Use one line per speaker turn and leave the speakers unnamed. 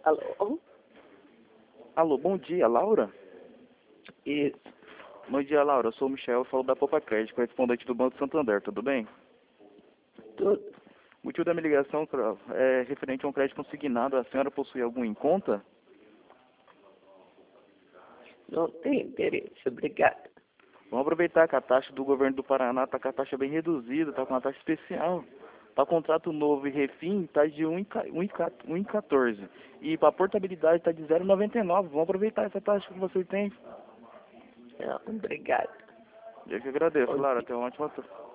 Alô?
Alô, bom dia, Laura?
Isso.
Bom dia, Laura. Eu sou o Michel, eu falo da Poupa Crédito, correspondente do Banco Santander, tudo bem?
Tudo.
O motivo da minha ligação é referente a um crédito consignado. A senhora possui algum em conta?
Não tem interesse, obrigado.
Vamos aproveitar que a taxa do governo do Paraná está com a taxa bem reduzida, está com uma taxa especial. Para contrato novo e refim está de 1,14. E para portabilidade está de 0,99. Vamos aproveitar essa taxa que você tem.
Não, obrigado.
Eu que agradeço,
Bom
Laura.
dia.
Tenha uma ótima tarde.